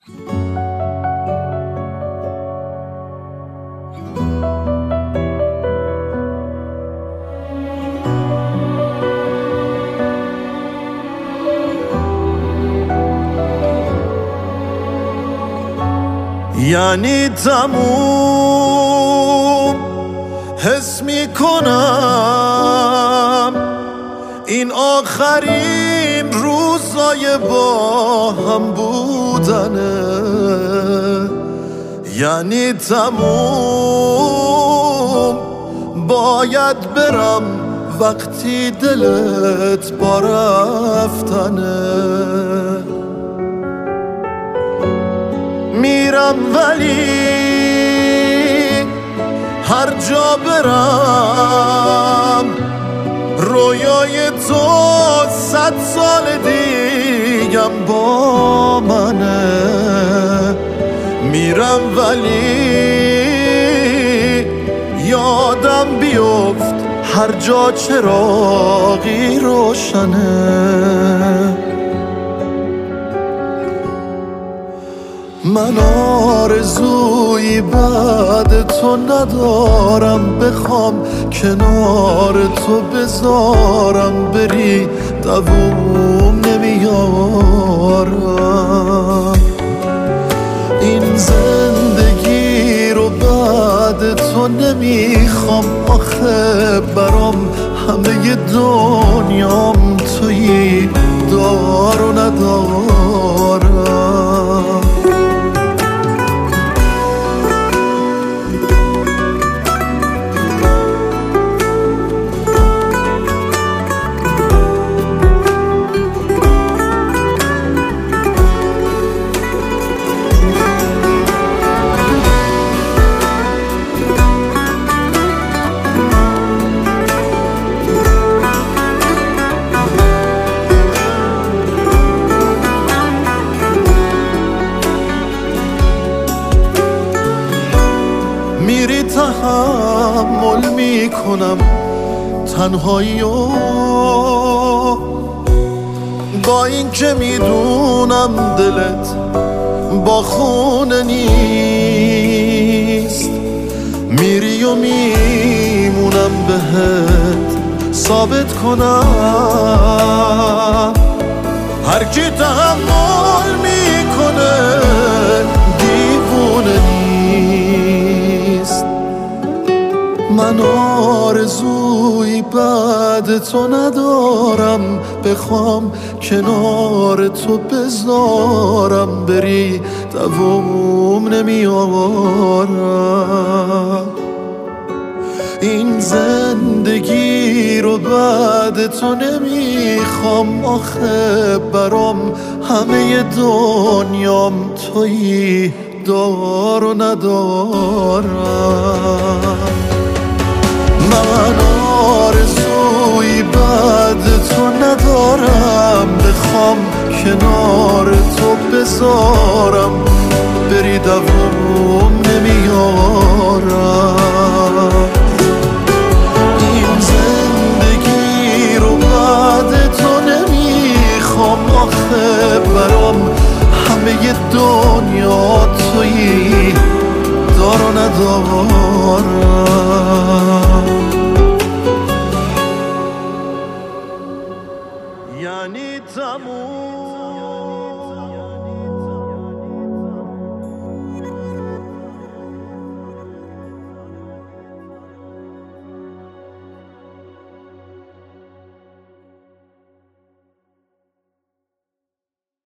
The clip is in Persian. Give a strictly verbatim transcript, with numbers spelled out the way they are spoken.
یعنی تموم حس می کنم این آخرین روزای با هم بودنه، یعنی تموم باید برم وقتی دلت با رفتنه. میرم ولی هر جا برم رویای تو صد سال دیگم با منه. میرم ولی یادم بیفت هر جا چراغی روشنه. من آرزویی بعد تو ندارم، بخوام کنار تو بذارم بری دووم نمیارم. این زندگی رو بعد تو نمیخوام، آخه برام همه دنیام تویی، دار و ندارم. میری تحمل میکنم تنهایی و با این که میدونم دلت با خونه نیست. میری و میمونم بهت ثابت کنم هر کی تحمل میکنه دیوونه نیست. من آرزویی بعد تو ندارم، بخوام کنار تو بذارم بری دووم نمیارم. این زندگی رو بعد تو نمیخوام، آخه برام همه دنیام تویی، دار و ندارم. من آرزویی بعد تو ندارم، بخوام کنار تو بذارم بری دووم نمیارم. این زندگی رو بعد تو نمیخوام، آخه برام همه دنیا تویی، دار و ندارم.